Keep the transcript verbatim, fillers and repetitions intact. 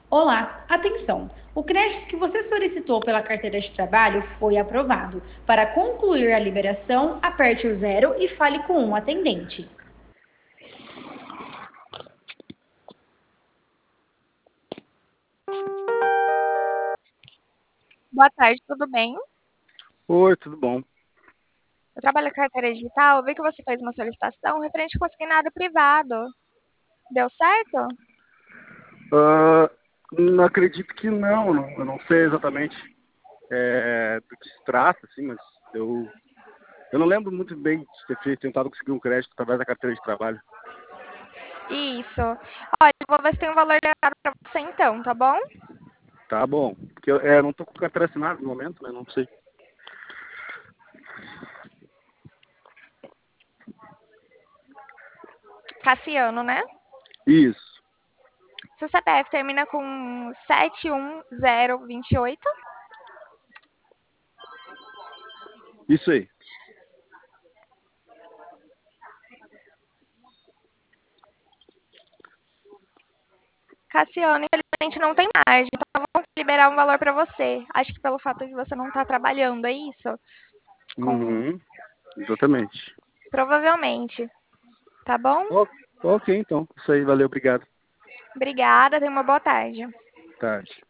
Olá, atenção! O crédito que você solicitou pela carteira de trabalho foi aprovado. Para concluir a liberação, aperte o zero e fale com um atendente. Boa tarde, tudo bem? Oi, tudo bom? Eu trabalho com carteira digital, eu vi que você fez uma solicitação referente ao consignado privado. Deu certo? Ah, não acredito que não, não, eu não sei exatamente é, do que se trata, assim, mas eu, eu não lembro muito bem de ter feito, tentado conseguir um crédito através da carteira de trabalho. Isso. Olha, eu vou ver se tem um valor liberado para você então, tá bom? Tá bom, porque eu é, não tô com carteira assinada no momento, né? Não sei. Cassiano, né? Isso, Seu C P F termina com sete um zero dois oito. isso aí. Cassiano, infelizmente não tem margem, então eu vou liberar um valor para você. Acho que pelo fato de você não estar trabalhando, é isso? Com... Uhum, exatamente. Provavelmente, tá bom? O- ok, então. Isso aí, valeu, obrigado. Obrigada, tenha uma boa tarde. Tarde.